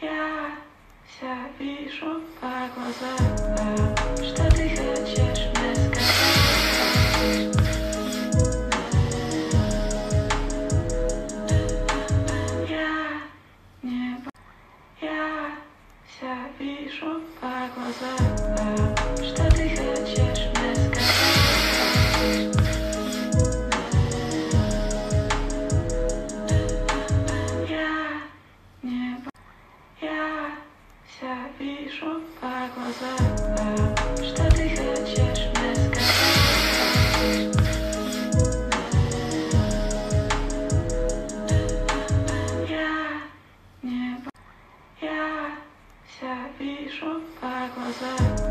Я вся вижу по глазам, что ты хочешь мне сказать. Я не Я вся вижу по глазам, что ты хочешь мне сказать. Я не Я вся вижу по глазам, что ты хочешь мне сказать. Я не Я вся вижу по глазам.